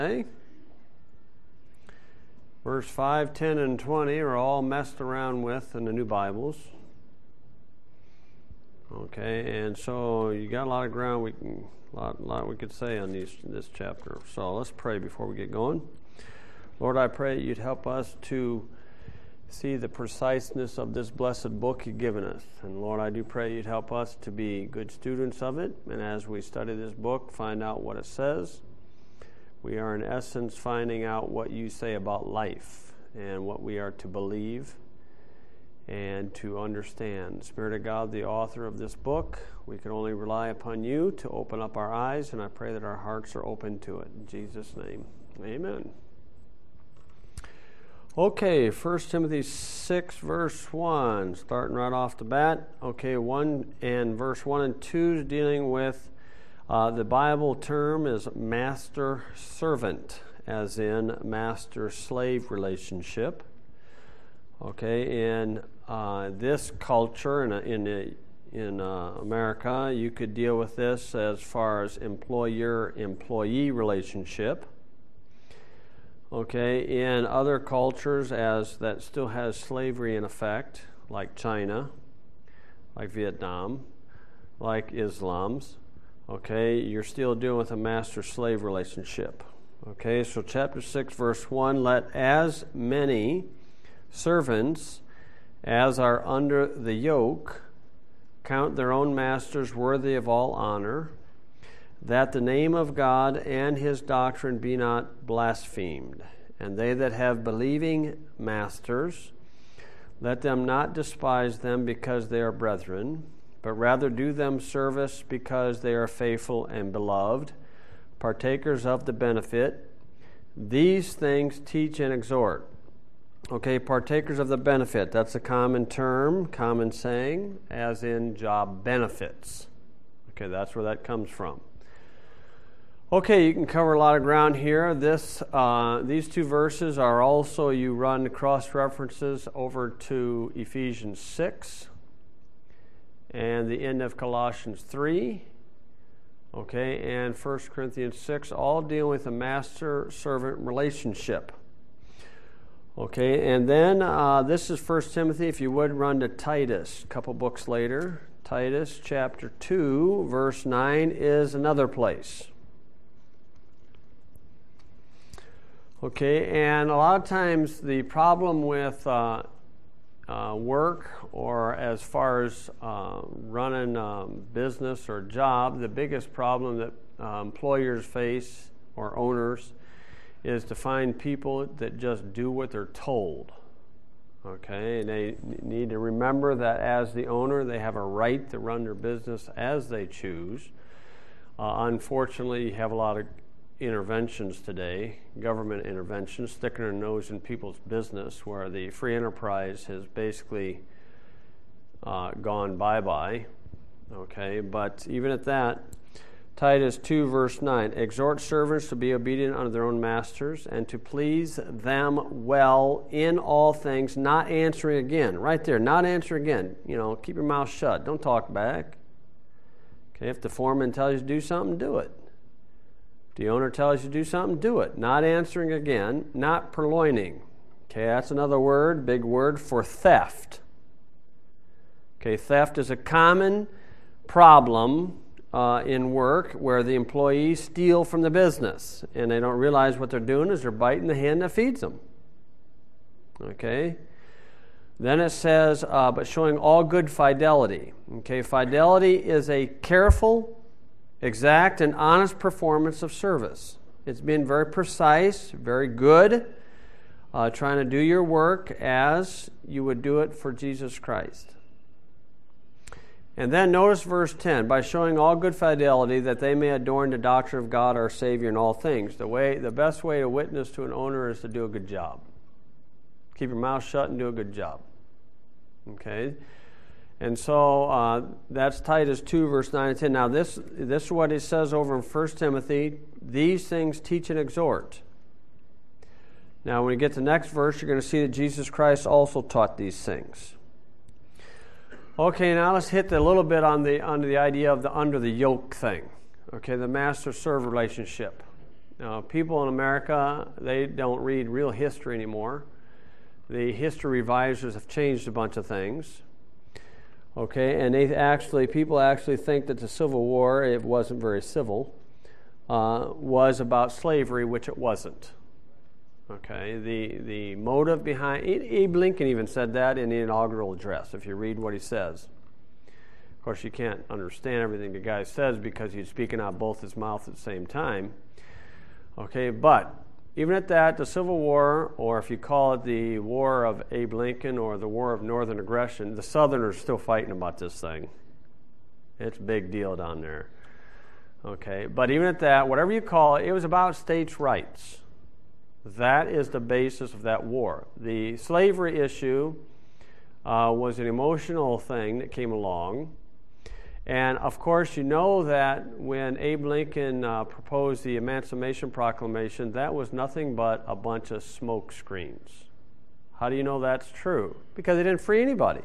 Okay. Verse 5, 10, and 20 are all messed around with in the New Bibles. Okay, and so you got a lot of ground lot we could say on this chapter. So let's pray before we get going. Lord, I pray you'd help us to see the preciseness of this blessed book you've given us. And Lord, I do pray you'd help us to be good students of it. And as we study this book, find out what it says. We are in essence finding out what you say about life and what we are to believe and to understand. Spirit of God, the author of this book, we can only rely upon you to open up our eyes, and I pray that our hearts are open to it. In Jesus' name, amen. Okay, 1 Timothy 6, verse 1, starting right off the bat. Okay, verse 1 and 2 is dealing with the Bible term is master-servant, as in master-slave relationship. Okay, in this culture, in America, you could deal with this as far as employer-employee relationship. Okay, in other cultures as that still has slavery in effect, like China, like Vietnam, like Islam's, okay, you're still dealing with a master-slave relationship. Okay, so chapter 6, verse 1, let as many servants as are under the yoke count their own masters worthy of all honor, that the name of God and his doctrine be not blasphemed. And they that have believing masters, let them not despise them because they are brethren, but rather do them service because they are faithful and beloved, partakers of the benefit. These things teach and exhort. Okay, partakers of the benefit, that's a common term, common saying, as in job benefits. Okay, that's where that comes from. Okay, you can cover a lot of ground here. These two verses are also, you run cross-references over to Ephesians 6 and the end of Colossians 3, okay, and 1 Corinthians 6, all deal with a master-servant relationship. Okay, and then this is 1 Timothy. If you would run to Titus, a couple books later. Titus chapter 2, verse 9 is another place. Okay, and a lot of times the problem with work, or as far as running business or job, the biggest problem that employers face, or owners, is to find people that just do what they're told. Okay, and they need to remember that as the owner, they have a right to run their business as they choose. Unfortunately, you have a lot of interventions today, government interventions, sticking their nose in people's business, where the free enterprise has basically gone bye-bye. Okay, but even at that, Titus 2, verse 9, exhort servants to be obedient unto their own masters, and to please them well in all things, not answering again. Right there, not answering again. Keep your mouth shut. Don't talk back. Okay, if the foreman tells you to do something, do it. If the owner tells you to do something, do it. Not answering again, not purloining. Okay, that's another word, big word, for theft. Okay, theft is a common problem in work where the employees steal from the business, and they don't realize what they're doing is they're biting the hand that feeds them. Okay? Then it says, but showing all good fidelity. Okay, fidelity is a careful, exact, and honest performance of service. It's being very precise, very good, trying to do your work as you would do it for Jesus Christ. And then notice verse 10, by showing all good fidelity, that they may adorn the doctrine of God our Savior in all things. The best way to witness to an owner is to do a good job. Keep your mouth shut and do a good job. Okay? And so that's Titus 2, verse 9 and 10. Now this is what it says over in 1 Timothy. These things teach and exhort. Now when you get to the next verse, you're going to see that Jesus Christ also taught these things. Okay, now let's hit a little bit on the idea of the under the yoke thing. Okay, the master-servant relationship. People in America, they don't read real history anymore. The history revisers have changed a bunch of things. Okay, and people actually think that the Civil War, it wasn't very civil, was about slavery, which it wasn't. Okay, the motive behind, Abe Lincoln even said that in the inaugural address, if you read what he says. Of course, you can't understand everything the guy says because he's speaking out both his mouth at the same time. Okay, but even at that, the Civil War, or if you call it the War of Abe Lincoln or the War of Northern Aggression, the Southerners are still fighting about this thing. It's a big deal down there. Okay, but even at that, whatever you call it, it was about states' rights. That is the basis of that war. The slavery issue was an emotional thing that came along. And, of course, you know that when Abe Lincoln proposed the Emancipation Proclamation, that was nothing but a bunch of smoke screens. How do you know that's true? Because it didn't free anybody.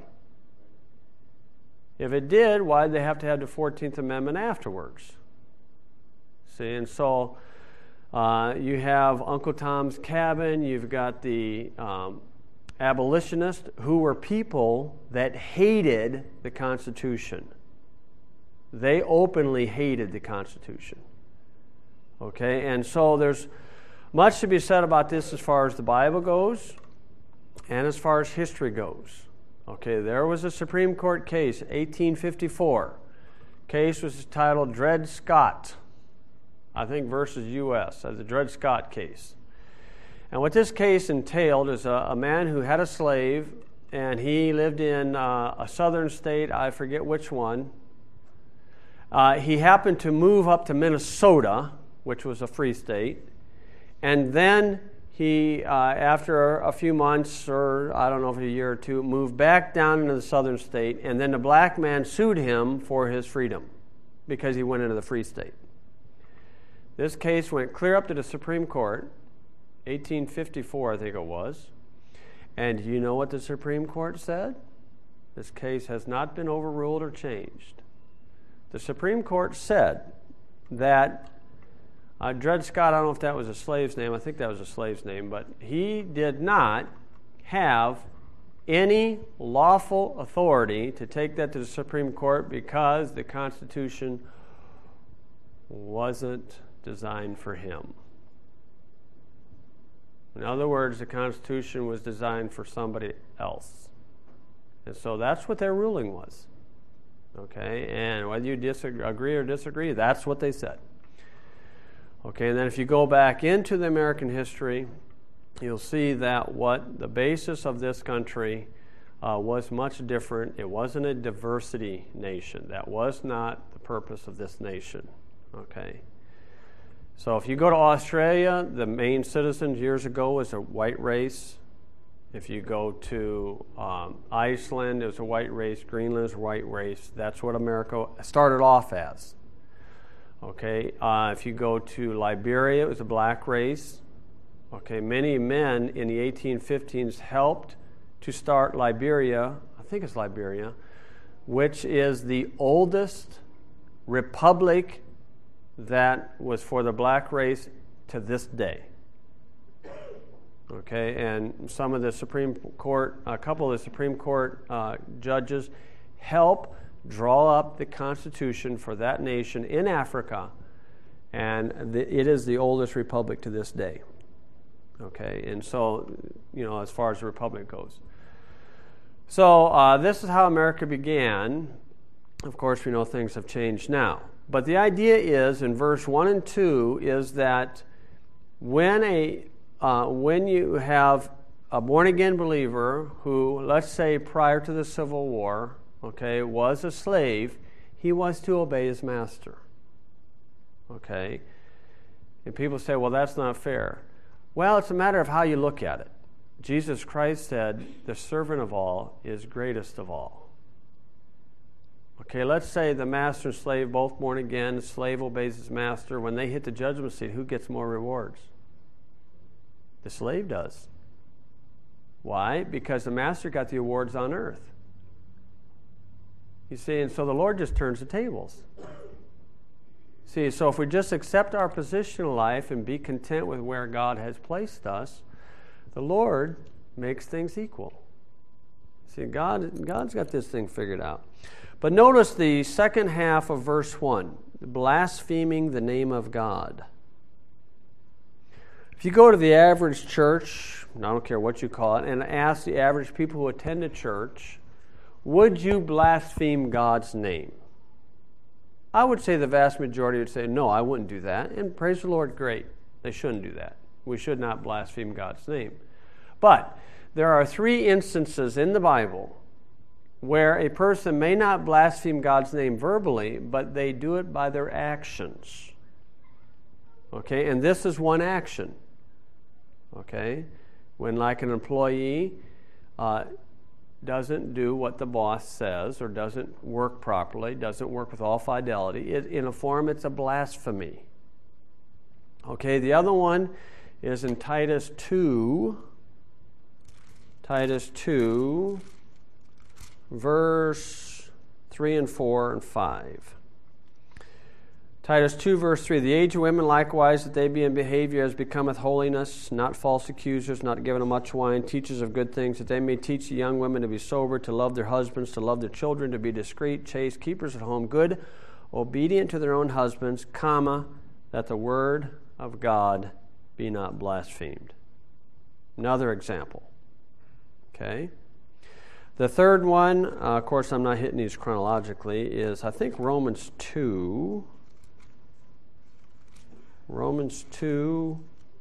If it did, why did they have to have the 14th Amendment afterwards? See, and so you have Uncle Tom's Cabin, you've got the abolitionists, who were people that hated the Constitution. They openly hated the Constitution. Okay, and so there's much to be said about this as far as the Bible goes and as far as history goes. Okay, there was a Supreme Court case, 1854. Case was titled Dred Scott, I think, versus U.S., as the Dred Scott case. And what this case entailed is a man who had a slave, and he lived in a southern state, I forget which one. He happened to move up to Minnesota, which was a free state, and then he, after a few months, or I don't know if a year or two, moved back down into the southern state, and then the black man sued him for his freedom because he went into the free state. This case went clear up to the Supreme Court, 1854 I think it was, and you know what the Supreme Court said? This case has not been overruled or changed. The Supreme Court said that Dred Scott, I don't know if that was a slave's name, I think that was a slave's name, but he did not have any lawful authority to take that to the Supreme Court because the Constitution wasn't designed for him. In other words, the Constitution was designed for somebody else. And so that's what their ruling was. Okay, and whether you agree or disagree, that's what they said. Okay, and then if you go back into the American history, you'll see that what the basis of this country was much different. It wasn't a diversity nation. That was not the purpose of this nation. Okay, so if you go to Australia, the main citizens years ago was a white race. If you go to Iceland, it was a white race. Greenland is a white race. That's what America started off as. Okay, if you go to Liberia, it was a black race. Okay, many men in the 1815s helped to start Liberia, I think it's Liberia, which is the oldest republic that was for the black race to this day. Okay, and some of the Supreme Court, a couple of the Supreme Court judges help draw up the Constitution for that nation in Africa, and it is the oldest republic to this day. Okay, and so, as far as the republic goes. So this is how America began. Of course, we know things have changed now. But the idea is, in verse 1 and 2, is that when you have a born-again believer who, let's say prior to the Civil War, okay, was a slave, he was to obey his master. Okay? And people say, well, that's not fair. Well, it's a matter of how you look at it. Jesus Christ said, the servant of all is greatest of all. Okay, let's say the master and slave both born again, the slave obeys his master. When they hit the judgment seat, who gets more rewards? The slave does. Why? Because the master got the awards on earth. You see, and so the Lord just turns the tables. See, so if we just accept our position in life and be content with where God has placed us, the Lord makes things equal. See, God's got this thing figured out. But notice the second half of verse 1, blaspheming the name of God. If you go to the average church, I don't care what you call it, and ask the average people who attend a church, would you blaspheme God's name? I would say the vast majority would say, no, I wouldn't do that. And praise the Lord, great. They shouldn't do that. We should not blaspheme God's name. But there are 3 instances in the Bible where a person may not blaspheme God's name verbally, but they do it by their actions. Okay, and this is one action. Okay, when like an employee doesn't do what the boss says or doesn't work properly, doesn't work with all fidelity, in a form it's a blasphemy. Okay, the other one is in Titus 2, verse 3 and 4 and 5. Titus 2, verse 3, the aged women likewise, that they be in behavior as becometh holiness, not false accusers, not given of much wine, teachers of good things, that they may teach the young women to be sober, to love their husbands, to love their children, to be discreet, chaste, keepers at home, good, obedient to their own husbands, that the word of God be not blasphemed. Another example. Okay? The third one, of course I'm not hitting these chronologically, is I think Romans 2. Romans 2,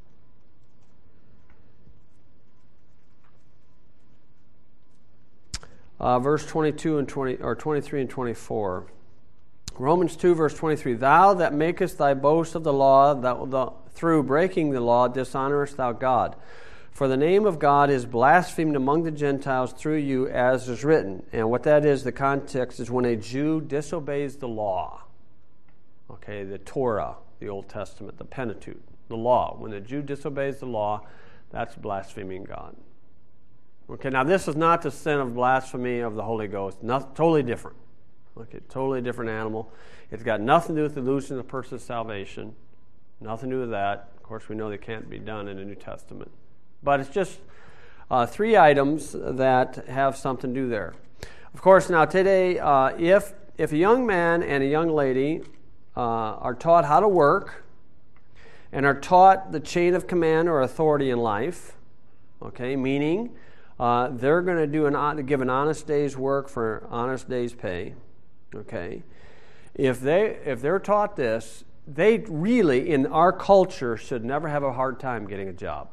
verse 22 and 20, or 23 and 24. Romans 2, verse 23. Thou that makest thy boast of the law, through breaking the law, dishonorest thou God. For the name of God is blasphemed among the Gentiles through you, as is written. And what that is, the context is when a Jew disobeys the law. Okay, the Torah, the Old Testament, the Pentateuch, the law. When a Jew disobeys the law, that's blaspheming God. Okay, now this is not the sin of blasphemy of the Holy Ghost. Totally different. Okay, totally different animal. It's got nothing to do with the losing of the person's salvation. Nothing to do with that. Of course, we know they can't be done in the New Testament. But it's just 3 items that have something to do there. Of course, now today, if a young man and a young lady are taught how to work and are taught the chain of command or authority in life, okay, meaning they're going to give an honest day's work for honest day's pay, okay. If they're taught this, they really, in our culture, should never have a hard time getting a job.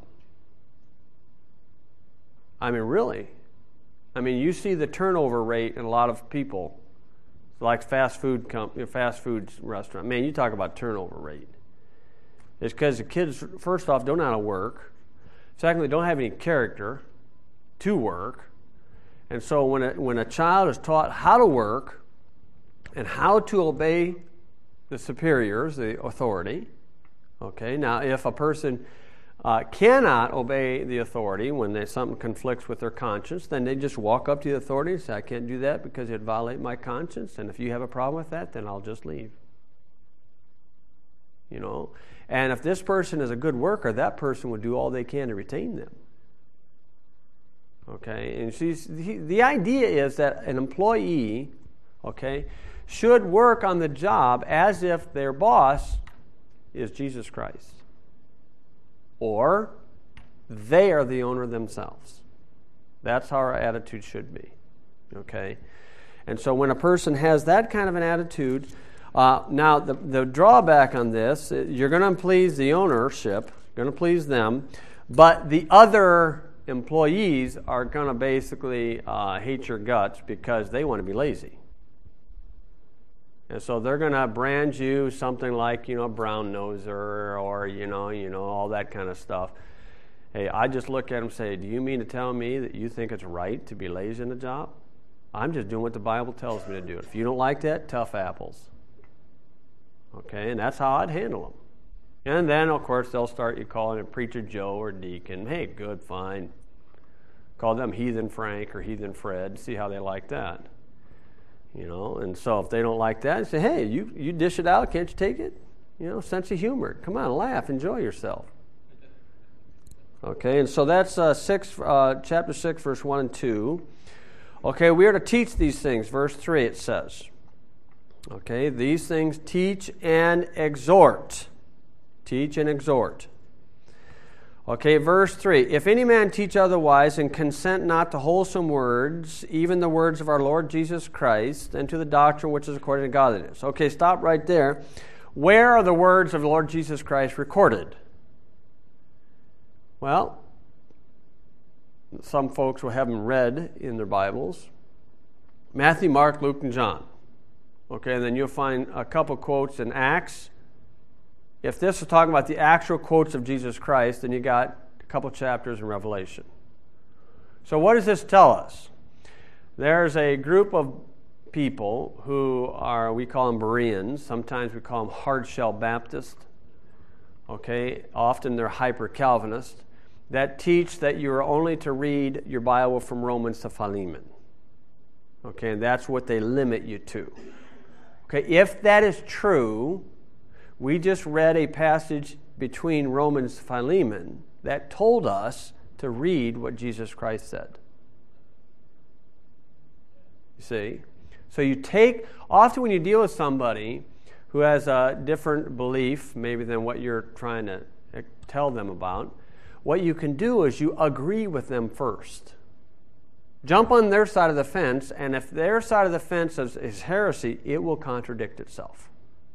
I mean, really. I mean, you see the turnover rate in a lot of people, like fast food restaurant. Man, you talk about turnover rate. It's because the kids, first off, don't know how to work. Secondly, don't have any character to work. And so when a child is taught how to work and how to obey the superiors, the authority, okay, now if a person cannot obey the authority when something conflicts with their conscience, then they just walk up to the authority and say, I can't do that because it violates my conscience, and if you have a problem with that, then I'll just leave. You know? And if this person is a good worker, that person would do all they can to retain them. Okay? And the idea is that an employee, okay, should work on the job as if their boss is Jesus Christ. Or they are the owner themselves. That's how our attitude should be. Okay? And so when a person has that kind of an attitude, now the drawback on this, you're going to please the ownership, going to please them, but the other employees are going to basically hate your guts because they want to be lazy. And so they're going to brand you something like, brown noser or, all that kind of stuff. Hey, I just look at them and say, do you mean to tell me that you think it's right to be lazy in the job? I'm just doing what the Bible tells me to do. If you don't like that, tough apples. Okay, and that's how I'd handle them. And then, of course, they'll start you calling it Preacher Joe or Deacon. Hey, good, fine. Call them Heathen Frank or Heathen Fred. See how they like that. And so if they don't like that, say, hey, you dish it out, can't you take it? Sense of humor. Come on, laugh, enjoy yourself. Okay, and so that's chapter 6, verse 1 and 2. Okay, we are to teach these things. Verse 3, it says. Okay, these things teach and exhort. Teach and exhort. Okay, verse 3. If any man teach otherwise and consent not to wholesome words, even the words of our Lord Jesus Christ, and to the doctrine which is according to godliness. Okay, stop right there. Where are the words of the Lord Jesus Christ recorded? Well, some folks will have them read in their Bibles. Matthew, Mark, Luke, and John. Okay, and then you'll find a couple quotes in Acts. If this is talking about the actual quotes of Jesus Christ, then you got a couple chapters in Revelation. So what does this tell us? There's a group of people who we call them Bereans. Sometimes we call them hard-shell Baptists. Okay, often they're hyper-Calvinist, that teach that you are only to read your Bible from Romans to Philemon. Okay, and that's what they limit you to. Okay, if that is true, we just read a passage between Romans and Philemon that told us to read what Jesus Christ said. You see? So often when you deal with somebody who has a different belief maybe than what you're trying to tell them about, what you can do is you agree with them first. Jump on their side of the fence, and if their side of the fence is heresy, it will contradict itself.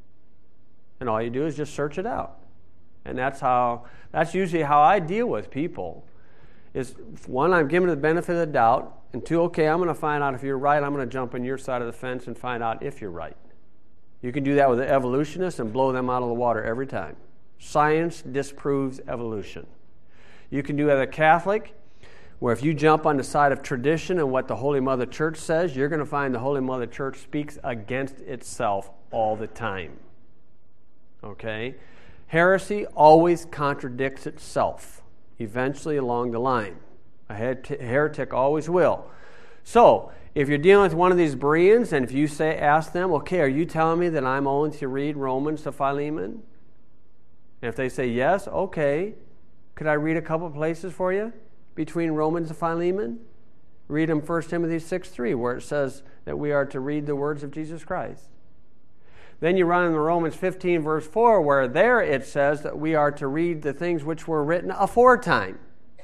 And all you do is just search it out. And that's usually how I deal with people. Is one, I'm giving the benefit of the doubt, and two, okay, I'm going to find out if you're right. I'm going to jump on your side of the fence and find out if you're right. You can do that with the evolutionists and blow them out of the water every time. Science disproves evolution. You can do that as a Catholic, where if you jump on the side of tradition and what the Holy Mother Church says, you're going to find the Holy Mother Church speaks against itself all the time. Okay? Heresy always contradicts itself, eventually along the line. A heretic always will. So, if you're dealing with one of these Bereans, and if you ask them, okay, are you telling me that I'm only to read Romans to Philemon? And if they say yes, okay, could I read a couple places for you between Romans and Philemon? Read them 1 Timothy 6:3, where it says that we are to read the words of Jesus Christ. Then you run into Romans 15, verse 4, where there it says that we are to read the things which were written aforetime.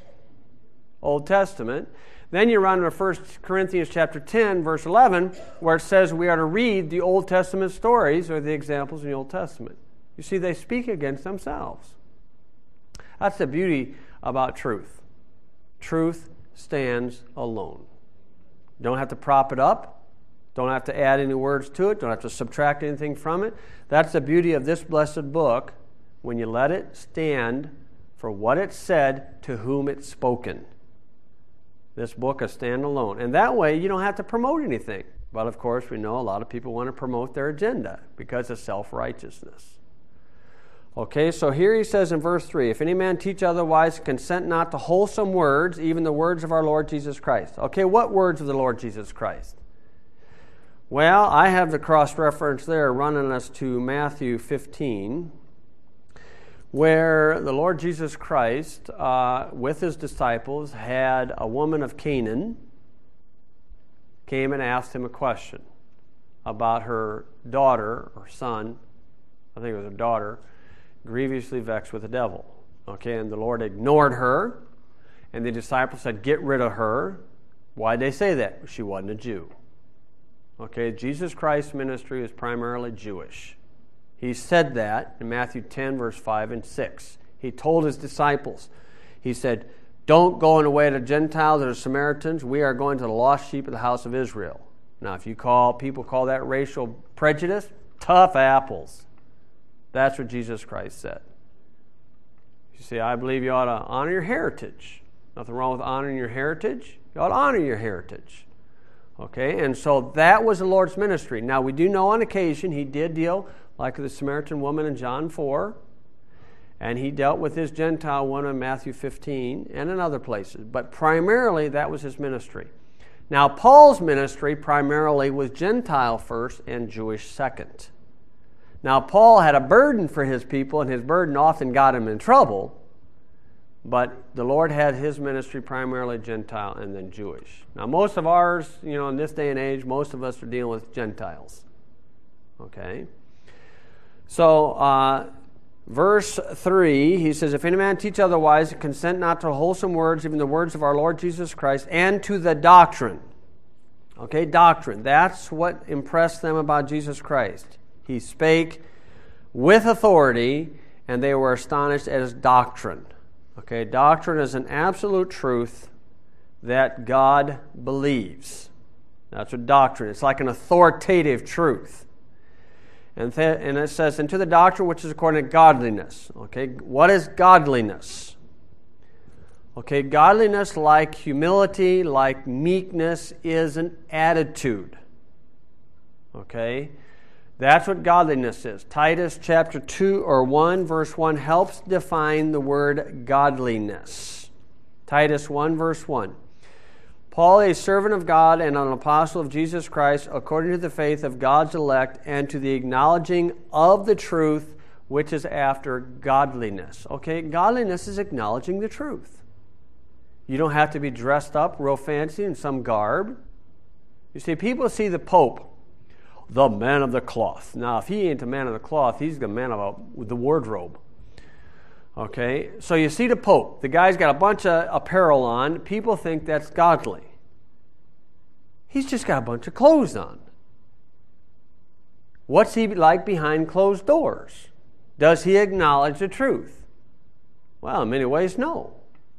Old Testament. Then you run to 1 Corinthians chapter 10, verse 11, where it says we are to read the Old Testament stories or the examples in the Old Testament. You see, they speak against themselves. That's the beauty about truth. Truth stands alone. Don't have to prop it up. Don't have to add any words to it. Don't have to subtract anything from it. That's the beauty of this blessed book, when you let it stand for what it said to whom it's spoken. This book is standalone. And that way you don't have to promote anything. But of course we know a lot of people want to promote their agenda because of self-righteousness. Okay, so here he says in verse 3, if any man teach otherwise, consent not to wholesome words, even the words of our Lord Jesus Christ. Okay, what words of the Lord Jesus Christ? Well, I have the cross-reference there running us to Matthew 15, where the Lord Jesus Christ, with his disciples, had a woman of Canaan came and asked him a question about her daughter or son, I think it was a daughter, grievously vexed with the devil. Okay, and the Lord ignored her, and the disciples said, get rid of her. Why'd they say that? She wasn't a Jew. Okay, Jesus Christ's ministry is primarily Jewish. He said that in Matthew 10, verse 5 and 6. He told his disciples, he said, don't go in the way of the Gentiles or the Samaritans. We are going to the lost sheep of the house of Israel. Now, if people call that racial prejudice, tough apples. That's what Jesus Christ said. You see, I believe you ought to honor your heritage. Nothing wrong with honoring your heritage. You ought to honor your heritage. Okay, and so that was the Lord's ministry. Now, we do know on occasion he did deal, like the Samaritan woman in John 4, and he dealt with this Gentile one in Matthew 15 and in other places. But primarily, that was his ministry. Now, Paul's ministry primarily was Gentile first and Jewish second. Now, Paul had a burden for his people, and his burden often got him in trouble, but the Lord had his ministry primarily Gentile and then Jewish. Now, most of ours, in this day and age, most of us are dealing with Gentiles. Okay? So, verse 3, he says, if any man teach otherwise, consent not to wholesome words, even the words of our Lord Jesus Christ, and to the doctrine. Okay, doctrine. That's what impressed them about Jesus Christ. He spake with authority, and they were astonished at his doctrine. Okay, doctrine is an absolute truth that God believes. That's what doctrine is. It's like an authoritative truth. And it says, into the doctrine which is according to godliness. Okay, what is godliness? Okay, godliness, like humility, like meekness, is an attitude. Okay, that's what godliness is. Titus chapter 2 or 1 verse 1 helps define the word godliness. Titus 1 verse 1. Paul, a servant of God and an apostle of Jesus Christ, according to the faith of God's elect and to the acknowledging of the truth which is after godliness. Okay, godliness is acknowledging the truth. You don't have to be dressed up real fancy in some garb. You see, people see the Pope, the man of the cloth. Now, if he ain't the man of the cloth, he's the man of the wardrobe. Okay, so you see the Pope. The guy's got a bunch of apparel on. People think that's godly. He's just got a bunch of clothes on. What's he like behind closed doors? Does he acknowledge the truth? Well, in many ways, no.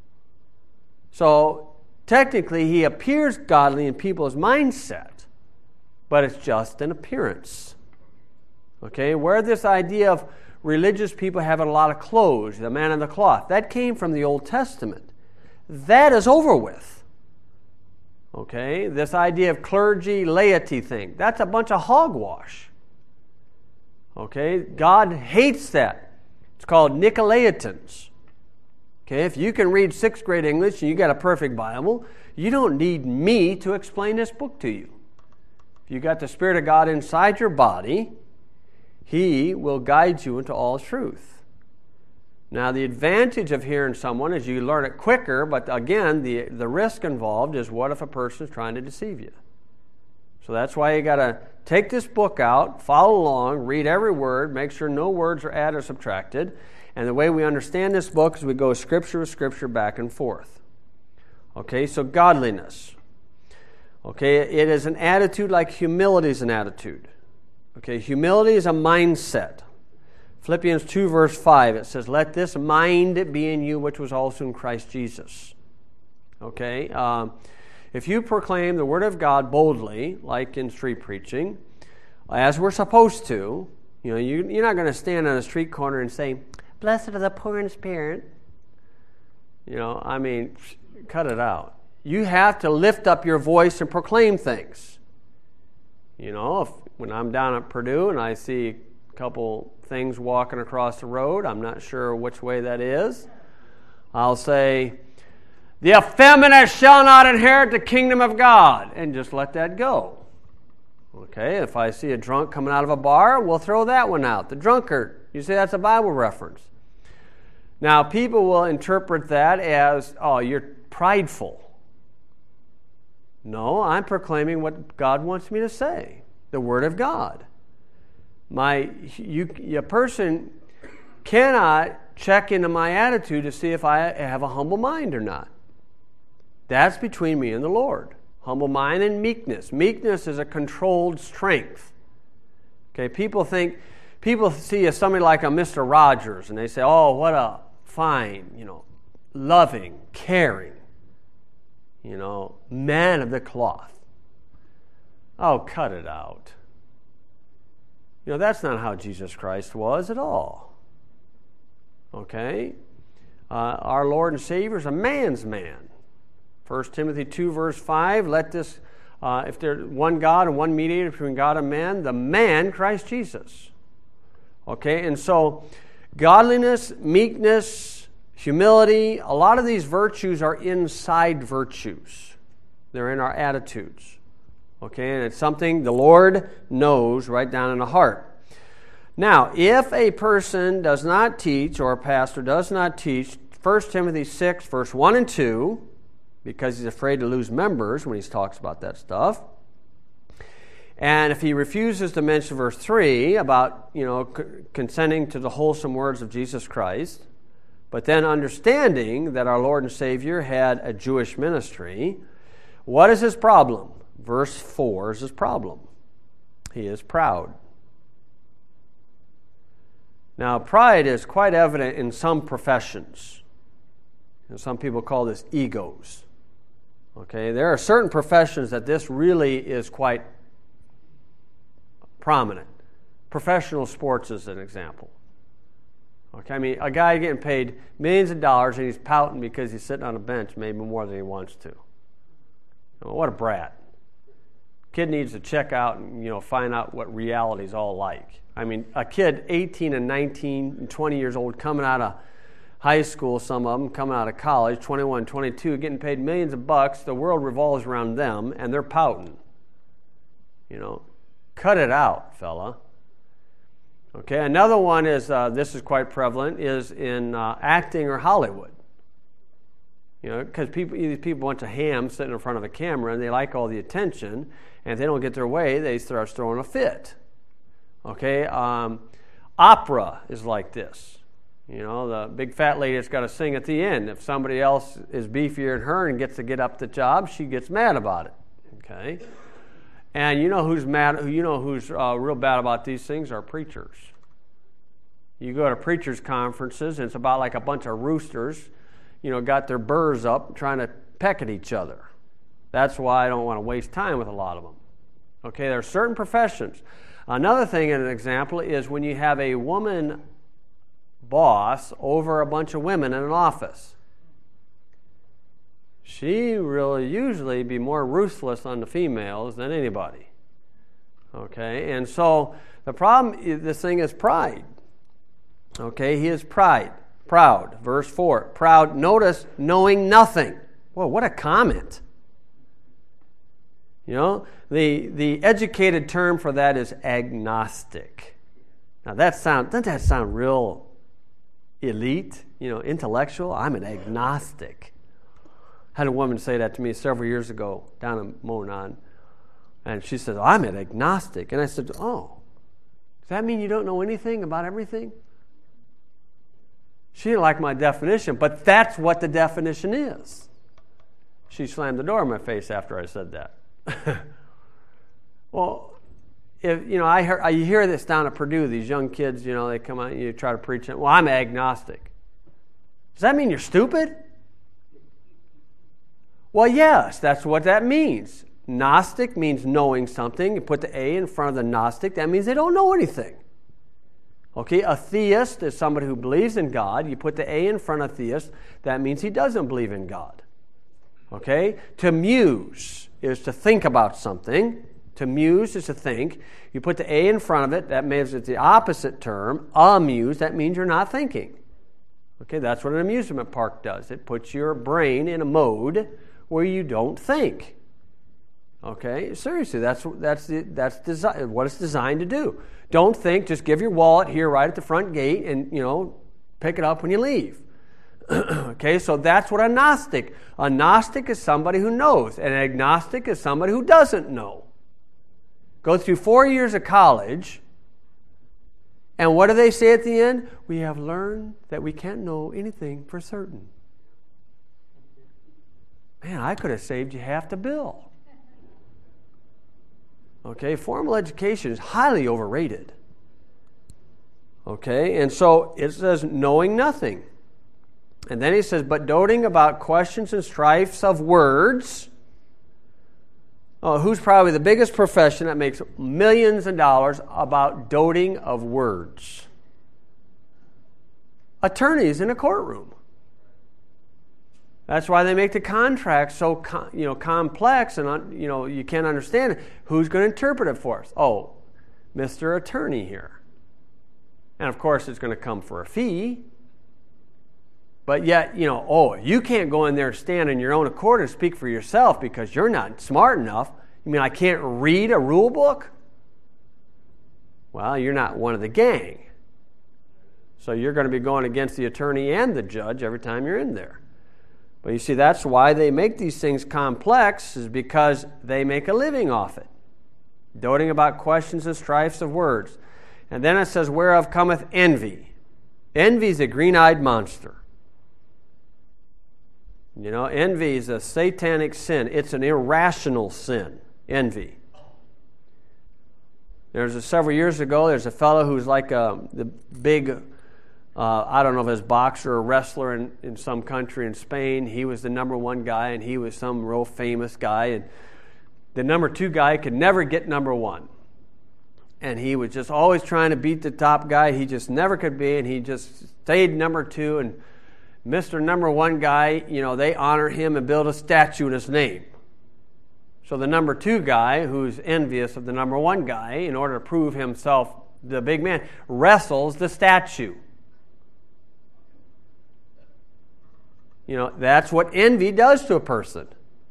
So, technically, he appears godly in people's mindset, but it's just an appearance. Okay, where this idea of religious people having a lot of clothes, the man of the cloth, that came from the Old Testament. That is over with. Okay, this idea of clergy, laity thing, that's a bunch of hogwash. Okay, God hates that. It's called Nicolaitans. Okay, if you can read 6th grade English and you got a perfect Bible, you don't need me to explain this book to you. If you got the Spirit of God inside your body, He will guide you into all truth. Now, the advantage of hearing someone is you learn it quicker, but again, the risk involved is what if a person is trying to deceive you? So that's why you got to take this book out, follow along, read every word, make sure no words are added or subtracted. And the way we understand this book is we go scripture with scripture back and forth. Okay, so godliness. Okay, it is an attitude like humility is an attitude. Okay, humility is a mindset. Philippians 2 verse 5, it says, let this mind be in you which was also in Christ Jesus. Okay, if you proclaim the Word of God boldly, like in street preaching, as we're supposed to, you're not going to stand on a street corner and say, blessed are the poor in spirit. Cut it out. You have to lift up your voice and proclaim things. When I'm down at Purdue and I see a couple things walking across the road, I'm not sure which way that is, I'll say, the effeminate shall not inherit the kingdom of God, and just let that go. Okay, if I see a drunk coming out of a bar, we'll throw that one out. The drunkard, you say that's a Bible reference. Now, people will interpret that as, oh, you're prideful. No, I'm proclaiming what God wants me to say, the Word of God. A person cannot check into my attitude to see if I have a humble mind or not. That's between me and the Lord. Humble mind and meekness. Meekness is a controlled strength. Okay, people see somebody like a Mr. Rogers, and they say, oh, what a fine, loving, caring, man of the cloth. Oh, cut it out. That's not how Jesus Christ was at all. Okay? Our Lord and Savior is a man's man. 1 Timothy 2 verse 5, let this, if there's one God and one mediator between God and man, the man, Christ Jesus. Okay, and so godliness, meekness, humility, a lot of these virtues are inside virtues. They're in our attitudes. Okay, and it's something the Lord knows right down in the heart. Now, if a person does not teach, or a pastor does not teach, 1 Timothy 6, verse 1 and 2, because he's afraid to lose members when he talks about that stuff. And if he refuses to mention verse 3 about, consenting to the wholesome words of Jesus Christ, but then understanding that our Lord and Savior had a Jewish ministry, what is his problem? Verse 4 is his problem. He is proud. Now, pride is quite evident in some professions. Some people call this egos. Okay, there are certain professions that this really is quite prominent. Professional sports is an example. Okay, I mean, a guy getting paid millions of dollars and he's pouting because he's sitting on a bench maybe more than he wants to. What a brat. Kid needs to check out and find out what reality is all like. I mean, a kid 18 and 19 and 20 years old coming out of high school, some of them coming out of college, 21, 22, getting paid millions of bucks. The world revolves around them, and they're pouting. Cut it out, fella. Okay, another one is, this is quite prevalent, is in acting or Hollywood. Because these people, a bunch of hams sitting in front of a camera, and they like all the attention, and if they don't get their way, they start throwing a fit. Okay, opera is like this. The big fat lady that's got to sing at the end. If somebody else is beefier than her and gets to get up the job, she gets mad about it. Okay, and who's mad? Who's real bad about these things are preachers. You go to preachers' conferences, and it's about like a bunch of roosters, got their burrs up trying to peck at each other. That's why I don't want to waste time with a lot of them. Okay, there are certain professions. Another thing, an example, is when you have a woman boss over a bunch of women in an office. She will usually be more ruthless on the females than anybody. Okay, and so the problem, this thing is pride. Okay, he is proud. Verse 4, proud, notice, knowing nothing. Whoa, what a comment. The educated term for that is agnostic. Now doesn't that sound real elite, intellectual? I'm an agnostic. I had a woman say that to me several years ago down in Monon. And she said, I'm an agnostic. And I said, oh, does that mean you don't know anything about everything? She didn't like my definition, but that's what the definition is. She slammed the door in my face after I said that. Well, if I hear this down at Purdue, these young kids, they come out and you try to preach it. Well, I'm agnostic. Does that mean you're stupid? Well, yes, that's what that means. Gnostic means knowing something. You put the A in front of the Gnostic, that means they don't know anything. Okay, a theist is somebody who believes in God. You put the A in front of theist, that means he doesn't believe in God. Okay, to muse is to think about something. To muse is to think. You put the A in front of it, that means it's the opposite term. Amuse, that means you're not thinking. Okay, that's what an amusement park does. It puts your brain in a mode where you don't think. Okay, seriously, that's what it's designed to do. Don't think, just give your wallet here right at the front gate and, pick it up when you leave. Okay, so that's what a Gnostic. A Gnostic is somebody who knows. An agnostic is somebody who doesn't know. Go through 4 years of college, and what do they say at the end? We have learned that we can't know anything for certain. Man, I could have saved you half the bill. Okay, formal education is highly overrated. Okay, and so it says knowing nothing. And then he says, but doting about questions and strifes of words. Oh, who's probably the biggest profession that makes millions of dollars about doting of words? Attorneys in a courtroom. That's why they make the contract so complex and you can't understand it. Who's going to interpret it for us? Oh, Mr. Attorney here. And of course it's going to come for a fee. But yet, you can't go in there and stand on your own accord and speak for yourself because you're not smart enough. You mean I can't read a rule book? Well, you're not one of the gang. So you're going to be going against the attorney and the judge every time you're in there. But you see, that's why they make these things complex, is because they make a living off it. Doting about questions and strifes of words. And then it says, whereof cometh envy. Envy is a green-eyed monster. Envy is a satanic sin. It's an irrational sin, envy. Several years ago, there's a fellow who's like the big, I don't know if it's boxer or wrestler in some country in Spain. He was the number one guy, and he was some real famous guy. And the number two guy could never get number one. And he was just always trying to beat the top guy. He just never could be, and he just stayed number two. And Mr. Number One guy, they honor him and build a statue in his name. So the number two guy, who's envious of the number one guy, in order to prove himself the big man, wrestles the statue. That's what envy does to a person.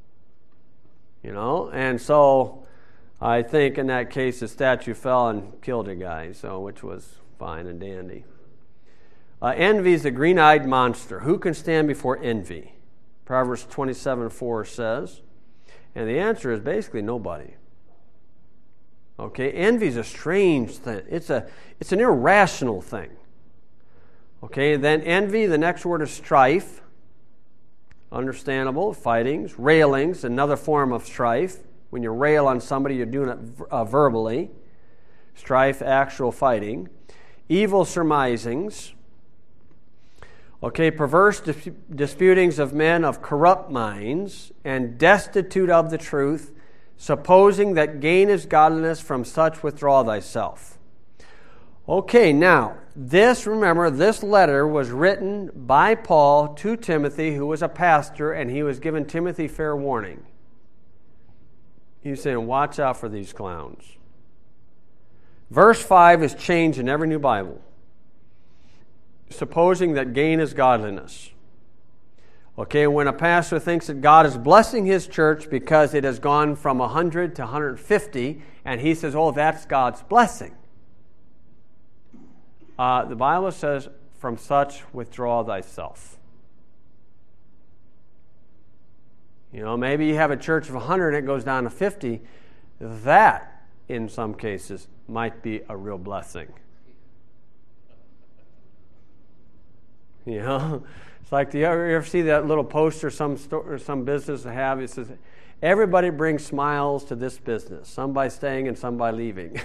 And so I think in that case the statue fell and killed a guy, which was fine and dandy. Envy is a green-eyed monster. Who can stand before envy? Proverbs 27:4 says, and the answer is basically nobody. Okay, envy is a strange thing. It's an irrational thing. Okay, then envy, the next word is strife. Understandable, fightings, railings, another form of strife. When you rail on somebody, you're doing it verbally. Strife, actual fighting. Evil surmisings. Okay, perverse disputings of men of corrupt minds and destitute of the truth, supposing that gain is godliness, from such withdraw thyself. Okay, now, remember, this letter was written by Paul to Timothy, who was a pastor, and he was giving Timothy fair warning. He's saying, watch out for these clowns. Verse 5 is changed in every new Bible. Supposing that gain is godliness. Okay, when a pastor thinks that God is blessing his church because it has gone from 100 to 150, and he says, that's God's blessing. The Bible says, from such withdraw thyself. Maybe you have a church of 100 and it goes down to 50. That, in some cases, might be a real blessing. It's like, do you ever see that little poster some business have? It says, everybody brings smiles to this business. Some by staying and some by leaving.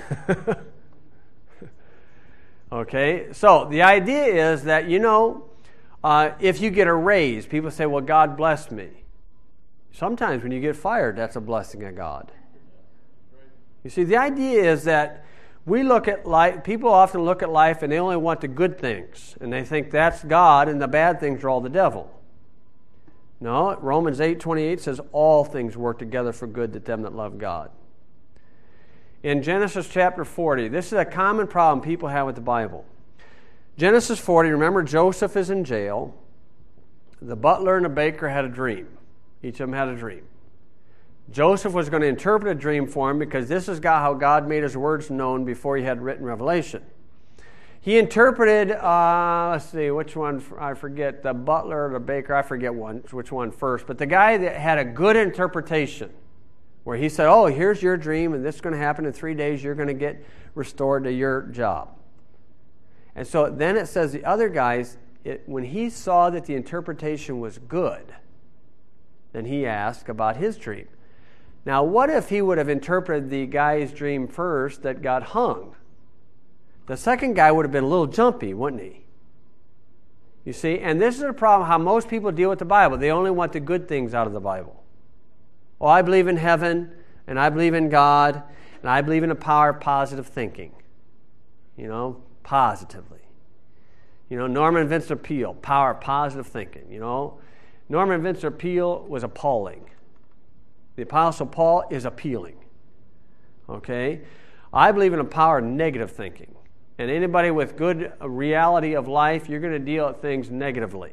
Okay, so the idea is that, if you get a raise, people say, well, God blessed me. Sometimes when you get fired, that's a blessing of God. You see, the idea is that we look at life, people often look at life and they only want the good things. And they think that's God and the bad things are all the devil. No, Romans 8:28 says all things work together for good to them that love God. In Genesis chapter 40, this is a common problem people have with the Bible. Genesis 40, remember Joseph is in jail. The butler and the baker had a dream. Each of them had a dream. Joseph was going to interpret a dream for him because this is how God made his words known before he had written Revelation. He interpreted, let's see, which one, I forget, the butler or the baker, I forget which one first, but the guy that had a good interpretation where he said, here's your dream and this is going to happen in 3 days, you're going to get restored to your job. And so then it says the other guys, when he saw that the interpretation was good, then he asked about his dream. Now, what if he would have interpreted the guy's dream first that got hung? The second guy would have been a little jumpy, wouldn't he? You see, and this is a problem how most people deal with the Bible. They only want the good things out of the Bible. I believe in heaven, and I believe in God, and I believe in the power of positive thinking. Positively. Norman Vincent Peale, power of positive thinking. Norman Vincent Peale was appalling. The Apostle Paul is appealing. Okay? I believe in the power of negative thinking. And anybody with good reality of life, you're going to deal with things negatively.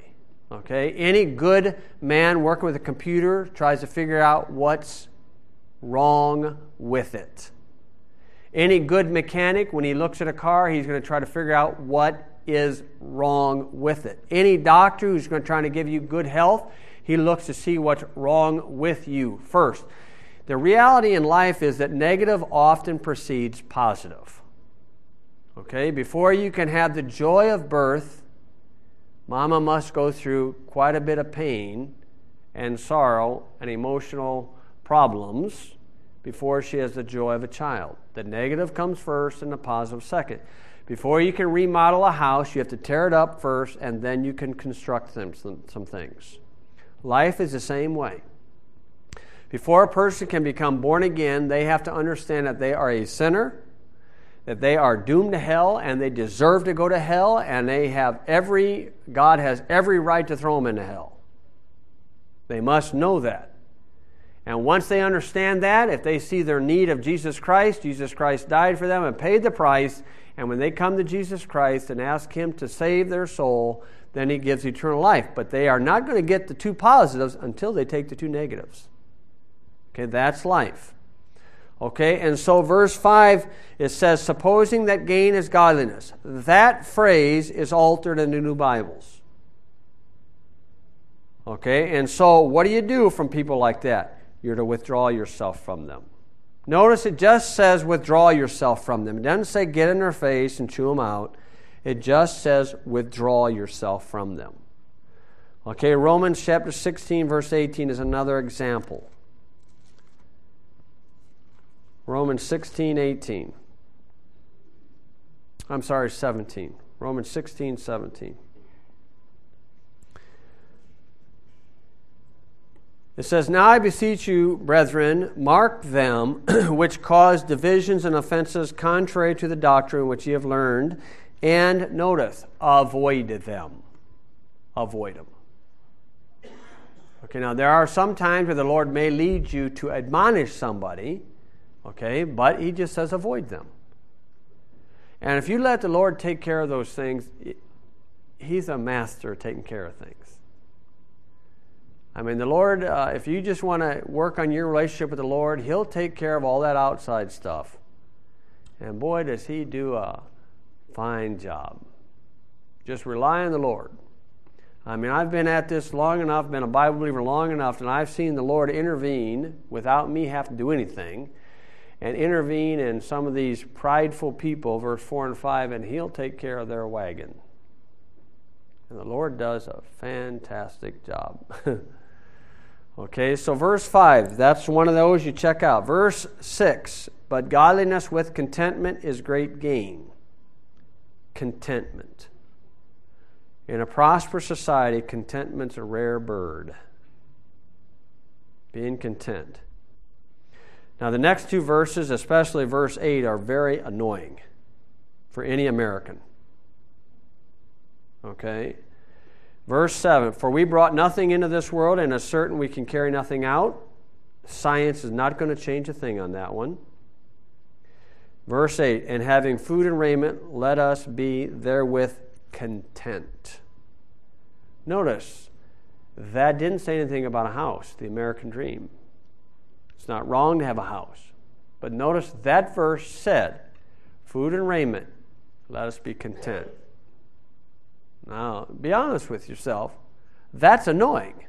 Okay? Any good man working with a computer tries to figure out what's wrong with it. Any good mechanic, when he looks at a car, he's going to try to figure out what is wrong with it. Any doctor who's going to try to give you good health, he looks to see what's wrong with you first. The reality in life is that negative often precedes positive. Okay? Before you can have the joy of birth, mama must go through quite a bit of pain and sorrow and emotional problems before she has the joy of a child. The negative comes first and the positive second. Before you can remodel a house, you have to tear it up first, and then you can construct some things. Life is the same way. Before a person can become born again, they have to understand that they are a sinner, that they are doomed to hell, and they deserve to go to hell, and God has every right to throw them into hell. They must know that. And once they understand that, if they see their need of Jesus Christ died for them and paid the price, and when they come to Jesus Christ and ask Him to save their soul, then He gives eternal life. But they are not going to get the two positives until they take the two negatives. Okay, that's life. Okay, and so verse 5, it says, supposing that gain is godliness. That phrase is altered in the New Bibles. Okay, and so what do you do from people like that? You're to withdraw yourself from them. Notice it just says withdraw yourself from them. It doesn't say get in their face and chew them out. It just says withdraw yourself from them. Okay, Romans chapter 16, verse 18 is another example. Romans 16, 18. I'm sorry, 17. Romans 16, 17. It says, now I beseech you, brethren, mark them which cause divisions and offenses contrary to the doctrine which ye have learned, and notice, avoid them. Avoid them. Okay, now there are some times where the Lord may lead you to admonish somebody, okay, but He just says avoid them. And if you let the Lord take care of those things, He's a master at taking care of things. I mean, the Lord, if you just want to work on your relationship with the Lord, He'll take care of all that outside stuff. And boy, does He do a fine job. Just rely on the Lord. I mean, I've been at this long enough, been a Bible believer long enough, and I've seen the Lord intervene without me having to do anything, and intervene in some of these prideful people, verse 4 and 5, and He'll take care of their wagon. And the Lord does a fantastic job. Okay, so verse 5, that's one of those you check out. Verse 6, but godliness with contentment is great gain. Contentment. In a prosperous society, contentment's a rare bird. Being content. Now the next two verses, especially verse 8, are very annoying for any American. Okay? Verse 7, for we brought nothing into this world, and as certain we can carry nothing out. Science is not going to change a thing on that one. Verse 8, and having food and raiment, let us be therewith content. Notice, that didn't say anything about a house, the American dream. It's not wrong to have a house. But notice that verse said, food and raiment, let us be content. Now, be honest with yourself. That's annoying.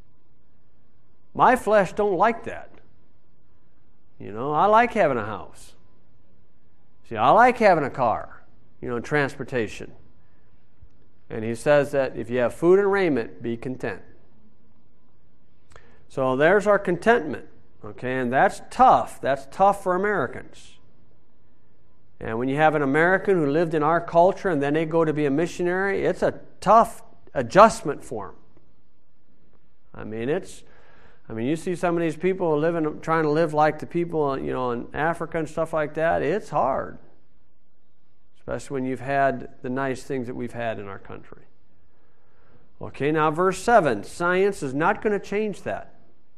My flesh don't like that. You know, I like having a house. See, I like having a car, transportation. And He says that if you have food and raiment, be content. So there's our contentment. Okay, and that's tough. That's tough for Americans. And when you have an American who lived in our culture and then they go to be a missionary, it's a tough adjustment for them. You see some of these people trying to live like the people, in Africa and stuff like that. It's hard, especially when you've had the nice things that we've had in our country. Okay, now verse 7, science is not going to change that.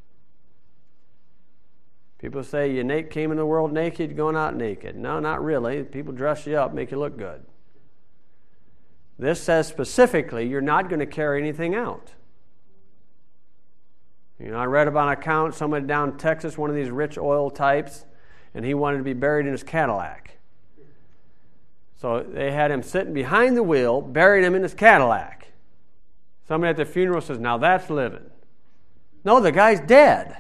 People say you came in the world naked, going out naked. No, not really. People dress you up, make you look good. This says specifically you're not going to carry anything out. I read about an account, somebody down in Texas, one of these rich oil types, and he wanted to be buried in his Cadillac. So they had him sitting behind the wheel, buried him in his Cadillac. Somebody at the funeral says, now that's living. No, the guy's dead.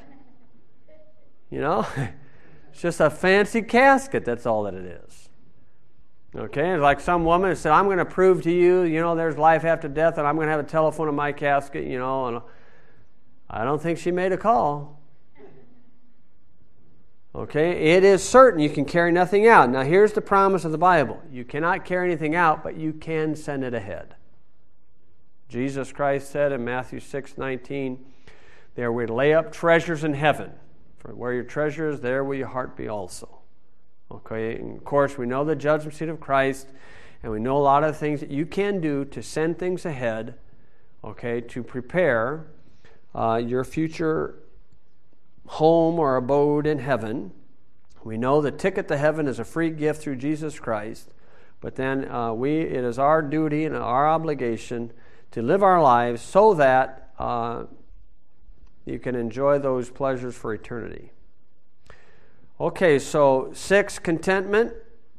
It's just a fancy casket, that's all that it is. Okay, it's like some woman said, I'm going to prove to you, there's life after death, and I'm going to have a telephone in my casket, and I don't think she made a call. Okay, it is certain you can carry nothing out. Now here's the promise of the Bible. You cannot carry anything out, but you can send it ahead. Jesus Christ said in Matthew 6:19, there we lay up treasures in heaven. For where your treasure is, there will your heart be also. Okay, and of course we know the judgment seat of Christ, and we know a lot of things that you can do to send things ahead, okay, to prepare your future home or abode in heaven. We know the ticket to heaven is a free gift through Jesus Christ, but then it is our duty and our obligation to live our lives so that you can enjoy those pleasures for eternity. Okay, so 6, contentment.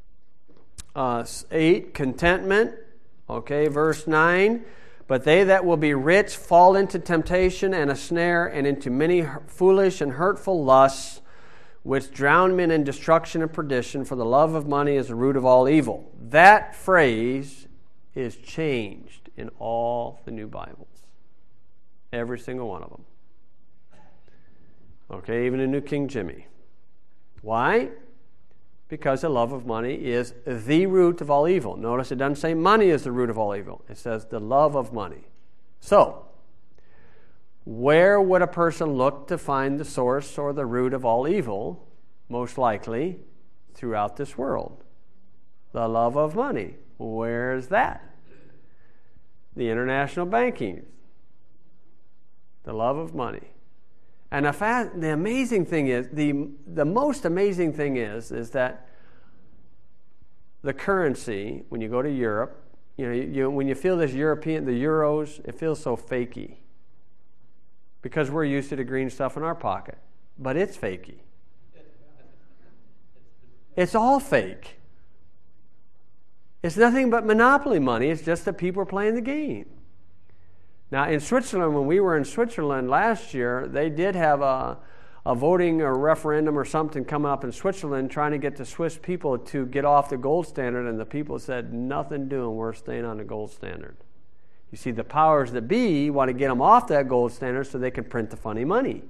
8, contentment. Okay, verse 9. But they that will be rich fall into temptation and a snare and into many foolish and hurtful lusts, which drown men in destruction and perdition, for the love of money is the root of all evil. That phrase is changed in all the new Bibles. Every single one of them. Okay, even in New King Jimmy. Why? Because the love of money is the root of all evil. Notice it doesn't say money is the root of all evil. It says the love of money. So, where would a person look to find the source or the root of all evil? Most likely throughout this world. The love of money. Where is that? The international banking. The love of money. And the amazing thing is, the most amazing thing is that the currency, when you go to Europe, when you feel this European, the euros, it feels so fakey. Because we're used to the green stuff in our pocket. But it's fakey. It's all fake. It's nothing but monopoly money. It's just that people are playing the game. Now, in Switzerland, when we were in Switzerland last year, they did have a voting or referendum or something coming up in Switzerland trying to get the Swiss people to get off the gold standard, and the people said, nothing doing, we're staying on the gold standard. You see, the powers that be want to get them off that gold standard so they can print the funny money.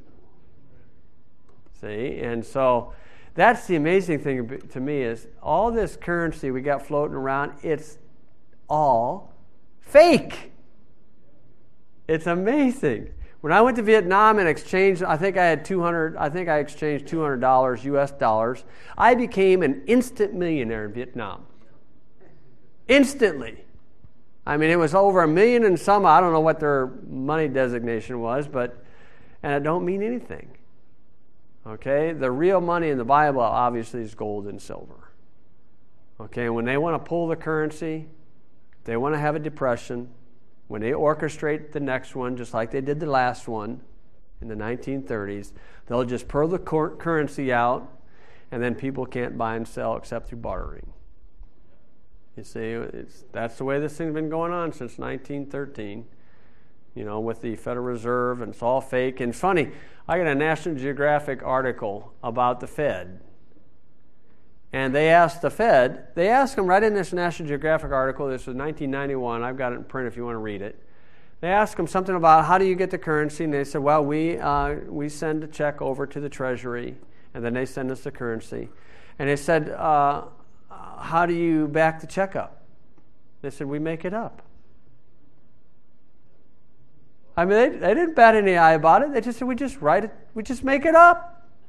See? And so that's the amazing thing to me is all this currency we got floating around, it's all fake. It's amazing. When I went to Vietnam and exchanged, I think I exchanged $200 US dollars. I became an instant millionaire in Vietnam. Instantly. I mean, it was over $1 million and some. I don't know what their money designation was, and it don't mean anything. Okay? The real money in the Bible obviously is gold and silver. Okay? And when they want to pull the currency, they want to have a depression. When they orchestrate the next one, just like they did the last one in the 1930s, they'll just pull the currency out, and then people can't buy and sell except through bartering. You see, that's the way this thing's been going on since 1913, with the Federal Reserve, and it's all fake. And it's funny, I got a National Geographic article about the Fed. And they asked them right in this National Geographic article, this was 1991, I've got it in print if you want to read it. They asked them something about how do you get the currency, and they said, well, we send a check over to the Treasury, and then they send us the currency. And they said, how do you back the check up? They said, we make it up. I mean, they didn't bat any eye about it. They just said, we just make it up.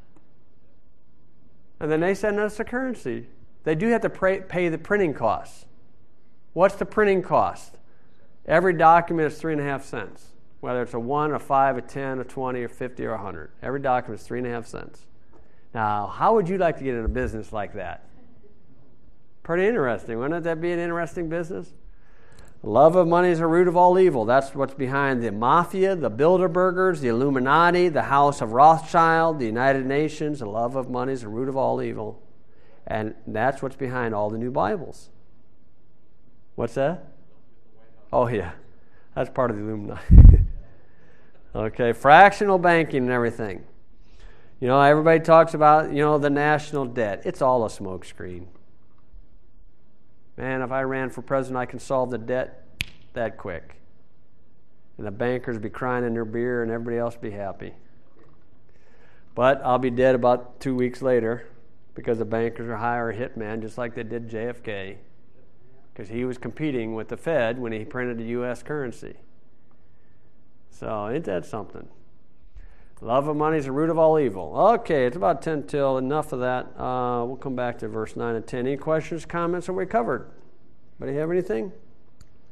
And then they send us the currency. They do have to pay the printing costs. What's the printing cost? Every document is 3.5 cents. Whether it's a 1, a 5, a 10, a 20, or 50, or 100. Every document is 3.5 cents. Now, how would you like to get in a business like that? Pretty interesting. Wouldn't that be an interesting business? The love of money is the root of all evil. That's what's behind the mafia, the Bilderbergers, the Illuminati, the House of Rothschild, the United Nations. The love of money is the root of all evil. And that's what's behind all the new Bibles. What's that? Oh, yeah. That's part of the Illuminati. Okay, fractional banking and everything. You know, everybody talks about, the national debt. It's all a smokescreen. Man, if I ran for president, I can solve the debt that quick. And the bankers be crying in their beer and everybody else be happy. But I'll be dead about 2 weeks later because the bankers will hire a hitman just like they did JFK. Because he was competing with the Fed when he printed the U.S. currency. So ain't that something? Love of money is the root of all evil. Okay, it's about 10 till. Enough of that. We'll come back to verse 9 and 10. Any questions, comments? Are we covered? Anybody have anything?